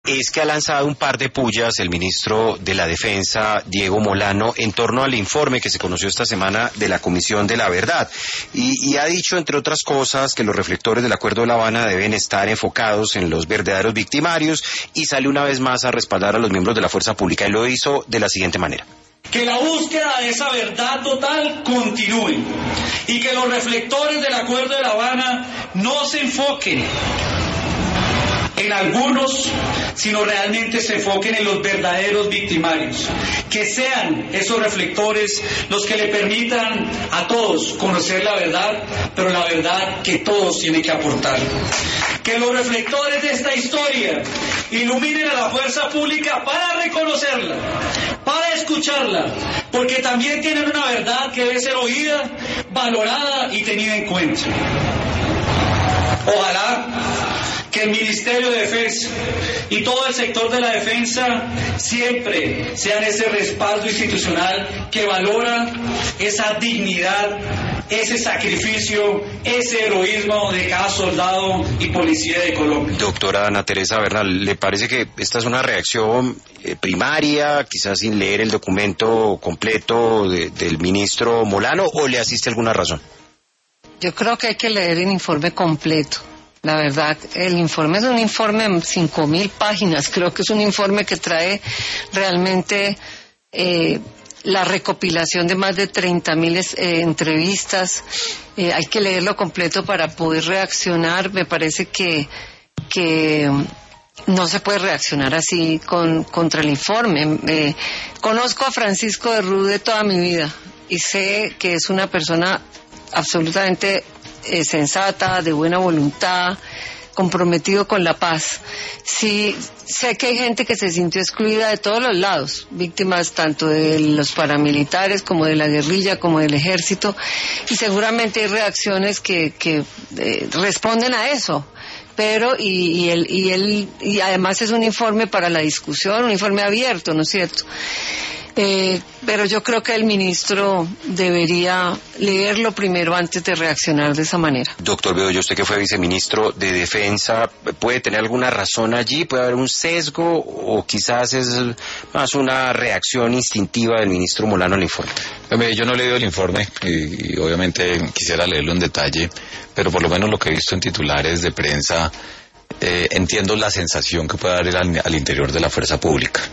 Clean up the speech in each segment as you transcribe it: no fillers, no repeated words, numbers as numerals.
Es que ha lanzado un par de pullas el ministro de la Defensa, Diego Molano, en torno al informe que se conoció esta semana de la Comisión de la Verdad. Y ha dicho, entre otras cosas, que los reflectores del Acuerdo de La Habana deben estar enfocados en los verdaderos victimarios, y sale una vez más a respaldar a los miembros de la fuerza pública, y lo hizo de la siguiente manera. Que la búsqueda de esa verdad total continúe y que los reflectores del Acuerdo de La Habana no se enfoquen en algunos, sino realmente se enfoquen en los verdaderos victimarios. Que sean esos reflectores los que le permitan a todos conocer la verdad, pero la verdad que todos tienen que aportar. Que los reflectores de esta historia iluminen a la fuerza pública para reconocerla, para escucharla, porque también tienen una verdad que debe ser oída, valorada y tenida en cuenta. Ojalá que el Ministerio de Defensa y todo el sector de la defensa siempre sean ese respaldo institucional que valora esa dignidad, ese sacrificio, ese heroísmo de cada soldado y policía de Colombia. Doctora Ana Teresa Bernal, ¿le parece que esta es una reacción primaria, quizás sin leer el documento completo del ministro Molano, o le asiste alguna razón? Yo creo que hay que leer el informe completo. La verdad, el informe es un informe de 5.000 páginas. Creo que es un informe que trae realmente la recopilación de más de 30.000 entrevistas. Hay que leerlo completo para poder reaccionar. Me parece que no se puede reaccionar así contra el informe. Conozco a Francisco de Rú de toda mi vida y sé que es una persona absolutamente sensata, de buena voluntad, comprometido con la paz. Sí, sé que hay gente que se sintió excluida de todos los lados, víctimas tanto de los paramilitares como de la guerrilla, como del ejército, y seguramente hay reacciones que responden a eso. Pero y además es un informe para la discusión, un informe abierto, ¿no es cierto? Pero yo creo que el ministro debería leerlo primero antes de reaccionar de esa manera. Doctor Bedoya, usted que fue viceministro de Defensa, ¿puede tener alguna razón allí? ¿Puede haber un sesgo o quizás es más una reacción instintiva del ministro Molano al informe? Yo no he leído el informe y obviamente quisiera leerlo en detalle, pero por lo menos lo que he visto en titulares de prensa, entiendo la sensación que puede dar al interior de la fuerza pública.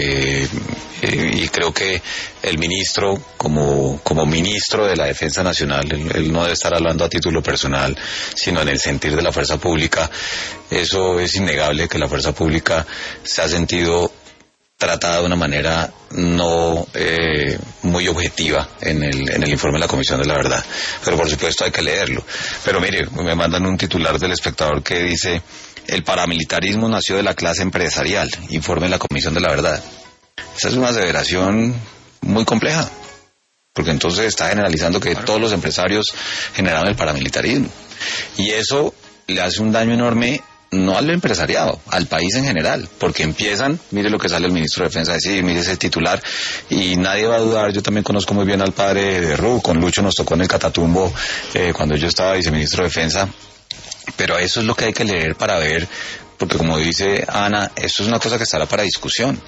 Y creo que el ministro, como ministro de la Defensa Nacional, él no debe estar hablando a título personal, sino en el sentir de la fuerza pública. Eso es innegable, que la fuerza pública se ha sentido tratada de una manera no muy objetiva en el informe de la Comisión de la Verdad. Pero por supuesto hay que leerlo. Pero mire, me mandan un titular del Espectador que dice: el paramilitarismo nació de la clase empresarial, informe de la Comisión de la Verdad. Esa es una aseveración muy compleja, porque entonces está generalizando que todos los empresarios generaron el paramilitarismo. Y eso le hace un daño enorme no al empresariado, al país en general, porque empiezan, mire lo que sale el ministro de Defensa a decir, mire ese titular, y nadie va a dudar. Yo también conozco muy bien al padre de Ru, con Lucho nos tocó en el Catatumbo cuando yo estaba viceministro de Defensa, pero eso es lo que hay que leer para ver, porque como dice Ana, esto es una cosa que estará para discusión.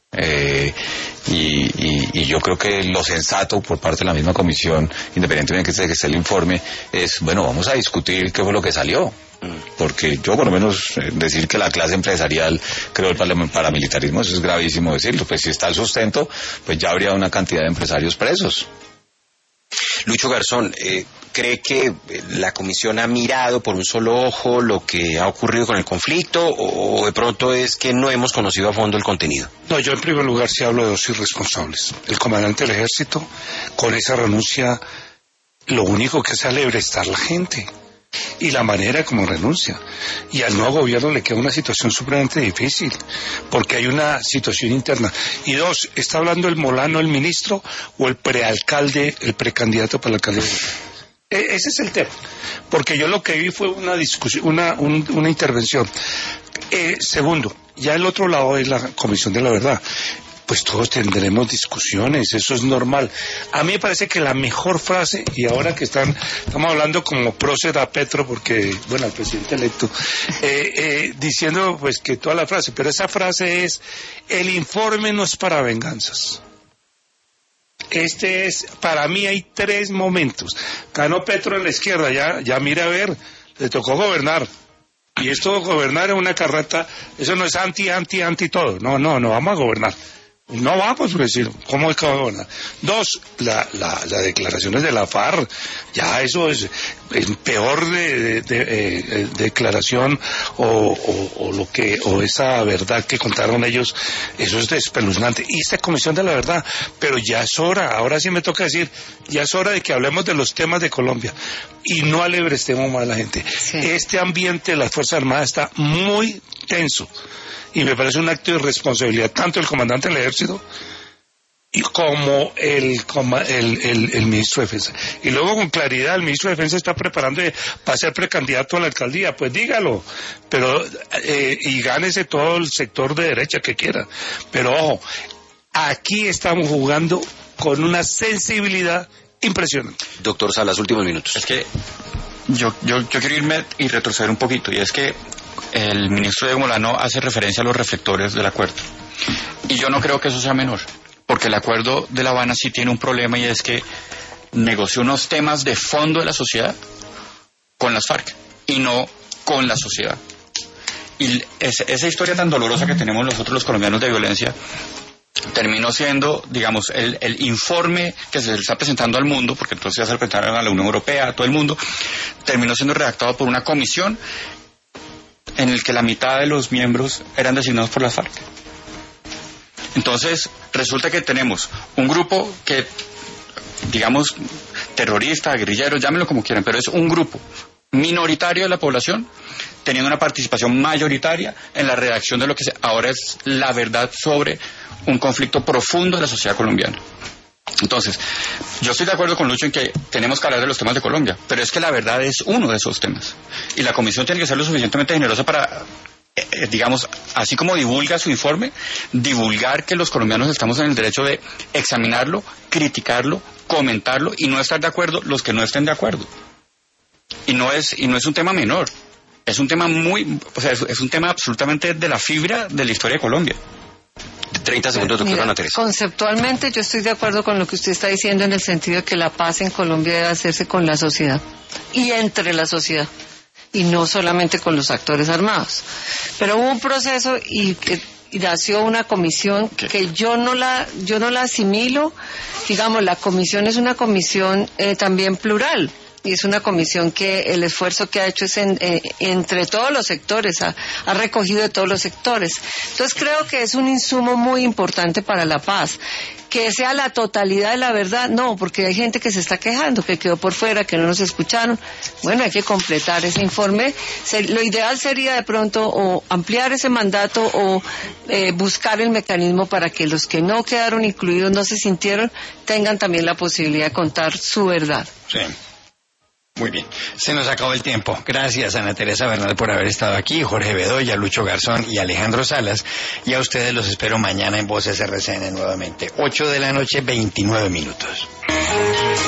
Y yo creo que lo sensato por parte de la misma comisión, independientemente de que esté el informe, es, bueno, vamos a discutir qué fue lo que salió. Porque yo, por lo menos, decir que la clase empresarial creó el paramilitarismo, eso es gravísimo decirlo. Pues si está el sustento, pues ya habría una cantidad de empresarios presos. Lucho Garzón, ¿cree que la comisión ha mirado por un solo ojo lo que ha ocurrido con el conflicto, o de pronto es que no hemos conocido a fondo el contenido? No, yo en primer lugar sí hablo de dos irresponsables. El comandante del ejército, con esa renuncia, lo único que hace es alebrestar la gente. Y la manera como renuncia. Y al nuevo gobierno le queda una situación supremamente difícil, porque hay una situación interna. Y dos, ¿está hablando el Molano, el ministro, o el prealcalde, el precandidato para la alcaldía? Ese es el tema. Porque yo lo que vi fue una discusión, una intervención. Segundo, ya el otro lado es la Comisión de la Verdad. pues todos tendremos discusiones, eso es normal. A mí me parece que la mejor frase, y ahora que estamos hablando como prócer a Petro, porque, bueno, al presidente electo, diciendo pues que toda la frase, pero esa frase es: el informe no es para venganzas. Para mí hay 3 momentos. Ganó Petro en la izquierda, ya mira a ver, le tocó gobernar. Y esto, gobernar en una carreta, eso no es anti todo. No, vamos a gobernar. No vamos a decir, ¿cómo es que va a gobernar? 2, las declaraciones de la FARC, ya eso es peor de declaración o esa verdad que contaron ellos, eso es espeluznante. Y esta comisión de la verdad, pero ya es hora, ahora sí me toca decir, ya es hora de que hablemos de los temas de Colombia y no alebrestemos más a la gente. Sí. Este ambiente de las Fuerzas Armadas está muy tenso. Y me parece un acto de irresponsabilidad tanto el comandante del ejército como el ministro de Defensa. Y luego, con claridad, el ministro de Defensa está preparando para ser precandidato a la alcaldía. Pues dígalo, pero y gánese todo el sector de derecha que quiera. Pero ojo, aquí estamos jugando con una sensibilidad impresionante. Doctor Salas, últimos minutos. Es que yo quiero irme y retroceder un poquito, y es que el ministro Diego Molano hace referencia a los reflectores del acuerdo. Y yo no creo que eso sea menor, porque el acuerdo de La Habana sí tiene un problema, y es que negoció unos temas de fondo de la sociedad con las FARC y no con la sociedad. Y esa historia tan dolorosa que tenemos nosotros los colombianos de violencia terminó siendo, digamos, el informe que se le está presentando al mundo, porque entonces ya se lo presentaron a la Unión Europea, a todo el mundo, terminó siendo redactado por una comisión en el que la mitad de los miembros eran designados por las FARC. Entonces, resulta que tenemos un grupo que, digamos, terrorista, guerrillero, llámenlo como quieran, pero es un grupo minoritario de la población, teniendo una participación mayoritaria en la redacción de lo que ahora es la verdad sobre un conflicto profundo de la sociedad colombiana. Entonces, yo estoy de acuerdo con Lucho en que tenemos que hablar de los temas de Colombia, pero es que la verdad es uno de esos temas. Y la comisión tiene que ser lo suficientemente generosa para, digamos, así como divulga su informe, divulgar que los colombianos estamos en el derecho de examinarlo, criticarlo, comentarlo y no estar de acuerdo los que no estén de acuerdo. Y no es un tema menor, es un tema es un tema absolutamente de la fibra de la historia de Colombia. 30 segundos, doctora Ana Teresa. Conceptualmente yo estoy de acuerdo con lo que usted está diciendo, en el sentido de que la paz en Colombia debe hacerse con la sociedad y entre la sociedad, y no solamente con los actores armados. Pero hubo un proceso y nació una comisión que yo no la asimilo. Digamos, la comisión es una comisión también plural. Y es una comisión que el esfuerzo que ha hecho es entre todos los sectores, ha recogido de todos los sectores. Entonces creo que es un insumo muy importante para la paz. Que sea la totalidad de la verdad, no, porque hay gente que se está quejando, que quedó por fuera, que no nos escucharon. Bueno, hay que completar ese informe. Lo ideal sería de pronto o ampliar ese mandato o buscar el mecanismo para que los que no quedaron incluidos, no se sintieron, tengan también la posibilidad de contar su verdad. Sí. Muy bien, se nos acabó el tiempo. Gracias, Ana Teresa Bernal, por haber estado aquí, Jorge Bedoya, Lucho Garzón y Alejandro Salas. Y a ustedes los espero mañana en Voces RCN nuevamente, 8 de la noche, 29 minutos.